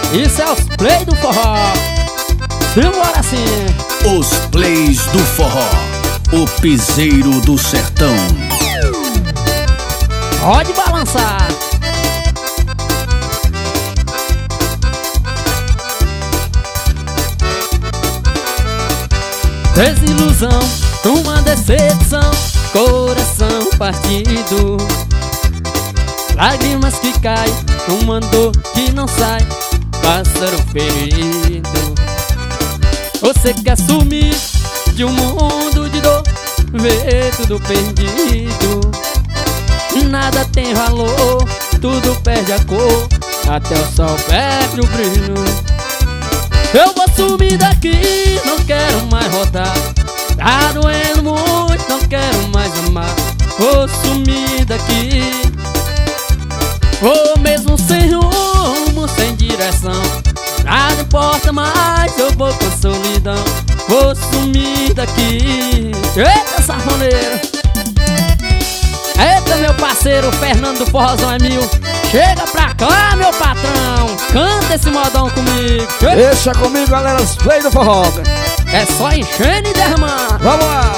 Isso é os play do forró. Simbora assim. Os plays do forró, o piseiro do sertão. Pode balançar. Desilusão, uma decepção, coração partido, lágrimas que caem, uma dor que não sai, pássaro ferido. Você quer sumir de um mundo de dor, ver tudo perdido. Nada tem valor, tudo perde a cor, até o sol perde o brilho. Eu vou sumir daqui, não quero mais rodar. Tá doendo muito, não quero mais amar. Vou sumir daqui. Vou mesmo sem rumo, sem direção. Nada importa mais, eu vou com a solidão. Vou sumir daqui. Eita, sanfoneiro! Eita, meu parceiro Fernando do Forrozão é mil. Chega pra cá, meu patrão. Canta esse modão comigo. Deixa comigo, galera, os play do forró. É só enchendo e derramando. Vamos lá.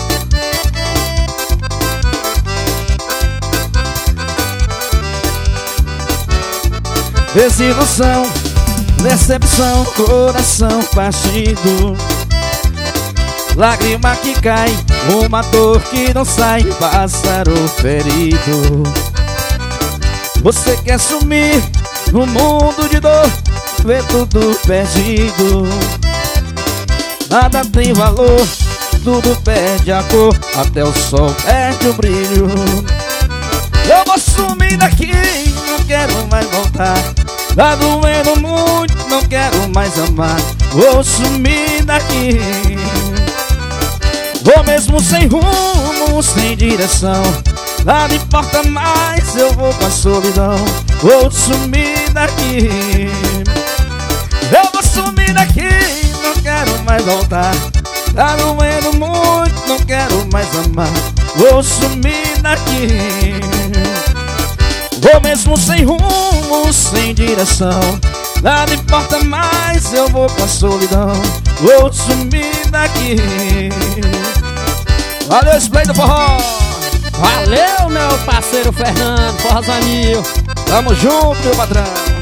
Desilusão, decepção, coração partido, lágrima que cai, uma dor que não sai, pássaro ferido. Você quer sumir no mundo de dor, ver tudo perdido. Nada tem valor, tudo perde a cor, até o sol perde o brilho. Eu vou sumir daqui, não quero mais voltar. Tá doendo muito, não quero mais amar. Vou sumir daqui. Vou mesmo sem rumo, sem direção. Nada importa mais, eu vou com a solidão. Vou sumir daqui. Eu vou sumir daqui, não quero mais voltar. Tá doendo muito, não quero mais amar. Vou sumir daqui. Vou mesmo sem rumo, sem direção. Nada importa mais, eu vou com a solidão. Vou sumir daqui. Valeu, Splay do forró. Valeu, meu parceiro Fernando Forrozão é mil. Tamo junto, meu patrão.